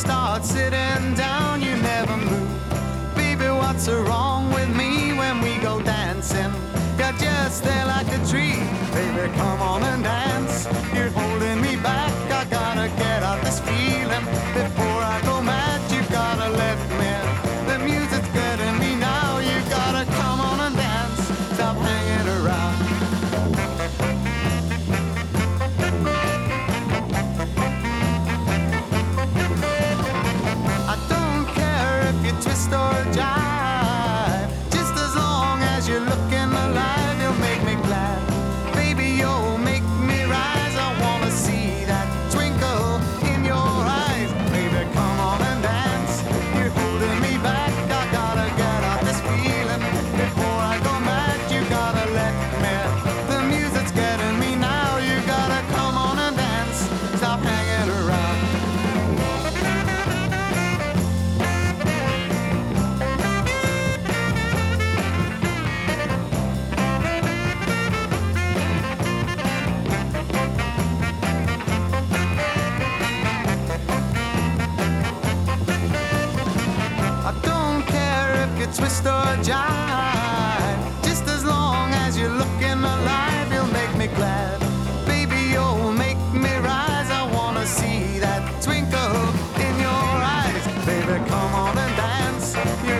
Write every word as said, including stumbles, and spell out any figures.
start sitting down, you never move. Baby, what's wrong with me when we go dancing? You're just there like a tree. Baby, come on and dance. You're holding me back. I gotta get out this feeling. Before I go mad, you gotta let me. The music's getting me now. You gotta come on and dance. Stop hanging around. I don't care if you twist or jive. Just as long as you're looking alive, you'll make me glad. Baby, you'll make me rise. I wanna see that twinkle in your eyes. Baby, come on and dance. You're holding me back. I gotta get out this feeling. Before I go mad, you gotta let me. The music's getting me now. You gotta come on and dance. Stop hanging around. I don't care if you twist or jive. Just as long as you're looking alive, you'll make me glad. Baby, you'll make me rise. I wanna see that twinkle in your eyes. Baby, come on and dance. You